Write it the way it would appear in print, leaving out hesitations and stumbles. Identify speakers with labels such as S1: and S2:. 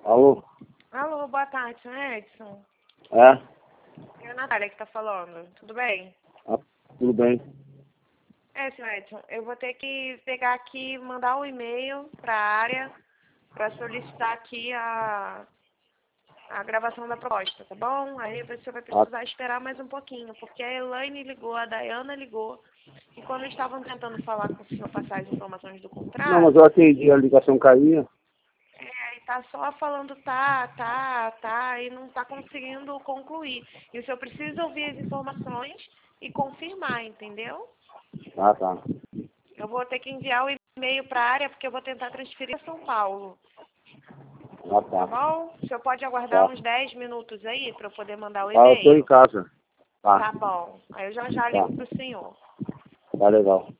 S1: Alô?
S2: Alô, boa tarde, senhor Edson.
S1: É?
S2: É a Natália que tá falando. Tudo bem?
S1: Ah, tudo bem.
S2: Senhor Edson, eu vou ter que pegar aqui e mandar um e-mail para a área para solicitar aqui a gravação da proposta, tá bom? Aí você vai
S1: Ah,
S2: precisar esperar mais um pouquinho, porque a Elaine ligou, a Dayana ligou, e quando estavam tentando falar com o senhor, passar as informações do
S1: não, mas
S2: contrato,
S1: eu atendi, a ligação caía.
S2: e tá só falando tá, e não tá conseguindo concluir. E o senhor precisa ouvir as informações e confirmar, entendeu?
S1: Ah, tá.
S2: Eu vou ter que enviar o e-mail para a área, porque eu vou tentar transferir a São Paulo,
S1: Ah,
S2: tá
S1: tá.
S2: bom? O senhor pode aguardar
S1: Tá.
S2: uns 10 minutos aí para eu poder mandar o
S1: Ah, eu tô em
S2: e-mail?
S1: casa. Tá.
S2: Tá bom. Aí eu já
S1: Tá.
S2: ligo pro senhor.
S1: Tá legal.